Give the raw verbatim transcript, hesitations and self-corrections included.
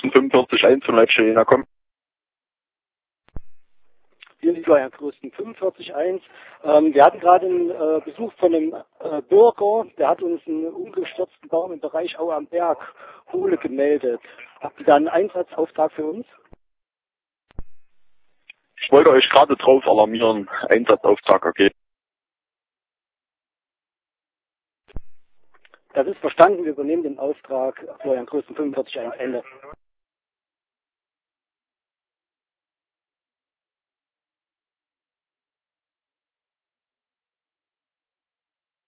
fünfundvierzig eins von Leipzig Arena, komm. Hier ist Florian Krösten, fünfundvierzig eins. Ähm, wir hatten gerade einen äh, Besuch von einem äh, Bürger, der hat uns einen umgestürzten Baum im Bereich Aue am Berg, Hohle, gemeldet. Habt ihr da einen Einsatzauftrag für uns? Ich wollte euch gerade drauf alarmieren. Einsatzauftrag, okay. Das ist verstanden, wir übernehmen den Auftrag. Florian Krösten, fünfundvierzig eins, Ende.